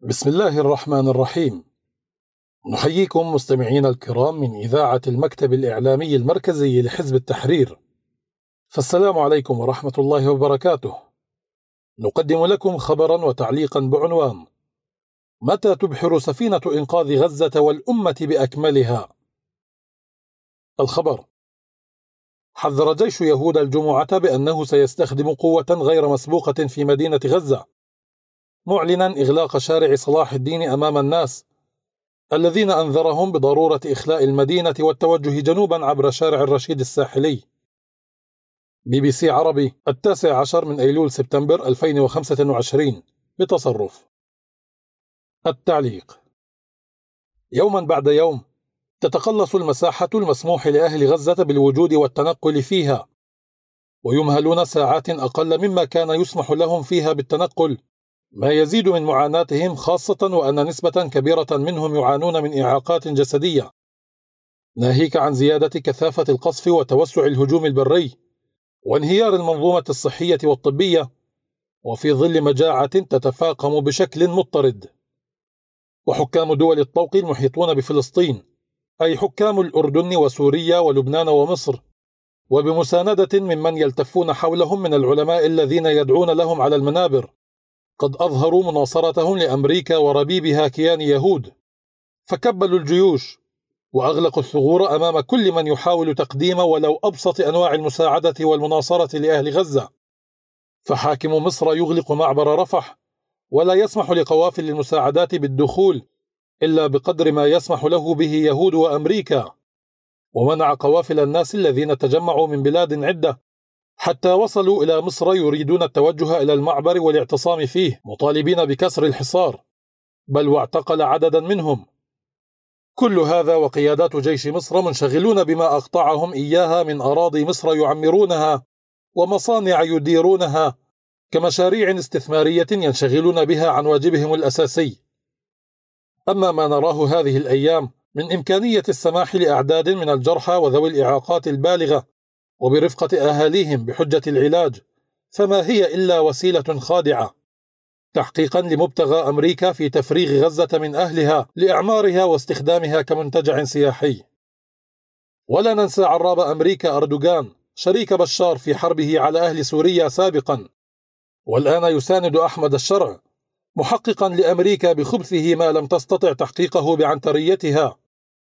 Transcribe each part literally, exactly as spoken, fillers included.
بسم الله الرحمن الرحيم. نحييكم مستمعين الكرام من إذاعة المكتب الإعلامي المركزي لحزب التحرير، فالسلام عليكم ورحمة الله وبركاته. نقدم لكم خبرا وتعليقا بعنوان: متى تبحر سفينة إنقاذ غزة والأمة بأكملها؟ الخبر: حذر جيش يهود الجمعة بأنه سيستخدم قوة غير مسبوقة في مدينة غزة، معلنا إغلاق شارع صلاح الدين أمام الناس الذين أنذرهم بضرورة إخلاء المدينة والتوجه جنوبا عبر شارع الرشيد الساحلي. بي بي سي عربي، التاسع عشر من أيلول سبتمبر ألفين وخمسة وعشرين، بتصرف. التعليق: يوما بعد يوم تتقلص المساحة المسموح لأهل غزة بالوجود والتنقل فيها، ويمهلون ساعات أقل مما كان يسمح لهم فيها بالتنقل، ما يزيد من معاناتهم، خاصة وأن نسبة كبيرة منهم يعانون من إعاقات جسدية، ناهيك عن زيادة كثافة القصف وتوسع الهجوم البري وانهيار المنظومة الصحية والطبية، وفي ظل مجاعة تتفاقم بشكل مضطرد. وحكام دول الطوق المحيطون بفلسطين، أي حكام الأردن وسوريا ولبنان ومصر، وبمساندة ممن يلتفون حولهم من العلماء الذين يدعون لهم على المنابر، قد أظهروا مناصرتهم لأمريكا وربيبها كيان يهود، فكبلوا الجيوش وأغلقوا الثغور أمام كل من يحاول تقديم ولو أبسط أنواع المساعدة والمناصرة لأهل غزة. فحاكم مصر يغلق معبر رفح ولا يسمح لقوافل المساعدات بالدخول إلا بقدر ما يسمح له به يهود وأمريكا، ومنع قوافل الناس الذين تجمعوا من بلاد عدة حتى وصلوا إلى مصر يريدون التوجه إلى المعبر والاعتصام فيه، مطالبين بكسر الحصار، بل واعتقل عددا منهم. كل هذا وقيادات جيش مصر منشغلون بما أقطعهم إياها من أراضي مصر يعمرونها ومصانع يديرونها كمشاريع استثمارية ينشغلون بها عن واجبهم الأساسي. أما ما نراه هذه الأيام من إمكانية السماح لأعداد من الجرحى وذوي الإعاقات البالغة وبرفقة أهاليهم بحجة العلاج، فما هي إلا وسيلة خادعة تحقيقا لمبتغى أمريكا في تفريغ غزة من أهلها لإعمارها واستخدامها كمنتجع سياحي. ولا ننسى عراب أمريكا أردوغان، شريك بشار في حربه على أهل سوريا سابقا، والآن يساند أحمد الشرع، محققا لأمريكا بخبثه ما لم تستطع تحقيقه بعنتريتها.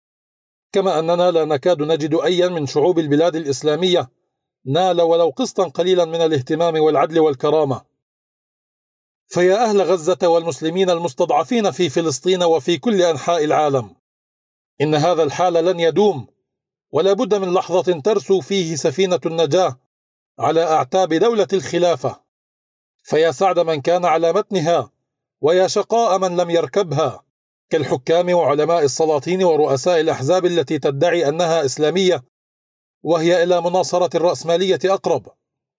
كما أننا لا نكاد نجد أيا من شعوب البلاد الإسلامية نال ولو قسطا قليلا من الاهتمام والعدل والكرامة. فيا أهل غزة والمسلمين المستضعفين في فلسطين وفي كل أنحاء العالم، إن هذا الحال لن يدوم، ولا بد من لحظة ترسو فيه سفينة النجاة على أعتاب دولة الخلافة. فيا سعد من كان على متنها، ويا شقاء من لم يركبها، كالحكام وعلماء السلاطين ورؤساء الأحزاب التي تدعي أنها إسلامية وهي إلى مناصرة الرأسمالية أقرب.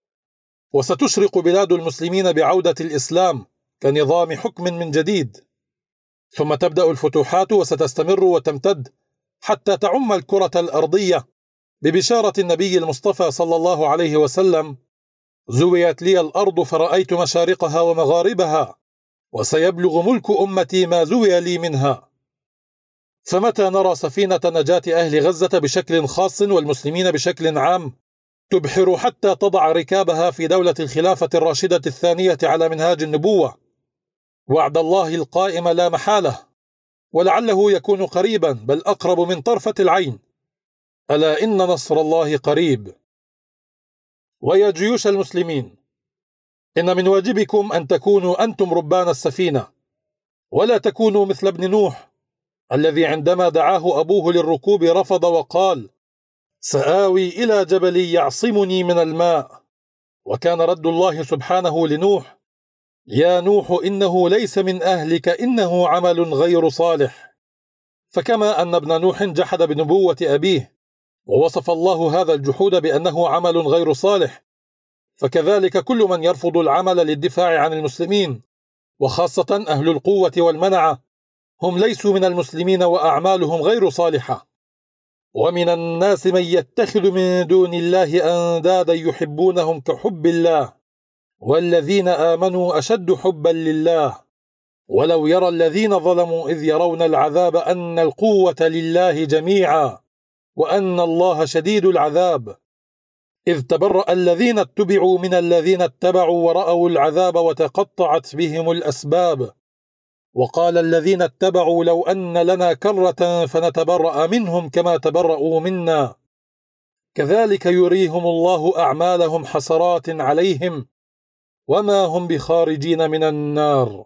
وستشرق بلاد المسلمين بعودة الإسلام كنظام حكم من جديد، ثم تبدأ الفتوحات وستستمر وتمتد حتى تعم الكرة الأرضية ببشارة النبي المصطفى صلى الله عليه وسلم: زويت لي الأرض فرأيت مشارقها ومغاربها، وسيبلغ ملك أمتي ما زوي لي منها. فمتى نرى سفينة نجاة أهل غزة بشكل خاص والمسلمين بشكل عام تبحر حتى تضع ركابها في دولة الخلافة الراشدة الثانية على منهاج النبوة، وعد الله القائم لا محالة، ولعله يكون قريبا بل أقرب من طرفة العين، ألا إن نصر الله قريب. ويا جيوش المسلمين، إن من واجبكم أن تكونوا أنتم ربان السفينة، ولا تكونوا مثل ابن نوح الذي عندما دعاه أبوه للركوب رفض وقال: سآوي إلى جبل يعصمني من الماء. وكان رد الله سبحانه لنوح: يا نوح إنه ليس من أهلك إنه عمل غير صالح. فكما أن ابن نوح جحد بنبوة أبيه ووصف الله هذا الجحود بأنه عمل غير صالح، فكذلك كل من يرفض العمل للدفاع عن المسلمين، وخاصة أهل القوة والمنعة، هم ليسوا من المسلمين وأعمالهم غير صالحة. ومن الناس من يتخذ من دون الله أندادا يحبونهم كحب الله والذين آمنوا أشد حبا لله ولو يرى الذين ظلموا إذ يرون العذاب أن القوة لله جميعا وأن الله شديد العذاب إذ تبرأ الذين اتبعوا من الذين اتبعوا ورأوا العذاب وتقطعت بهم الأسباب وقال الذين اتبعوا لو أن لنا كرة فنتبرأ منهم كما تبرأوا منا كذلك يريهم الله أعمالهم حسرات عليهم وما هم بخارجين من النار.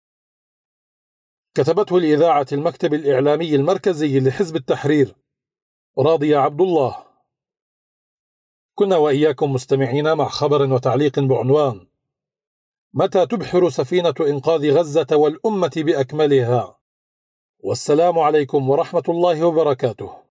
كتبته الإذاعة المكتب الإعلامي المركزي لحزب التحرير، راضية عبد الله. كنا وإياكم مستمعين مع خبر وتعليق بعنوان: متى تبحر سفينة إنقاذ غزة والأمة بأكملها؟ والسلام عليكم ورحمة الله وبركاته.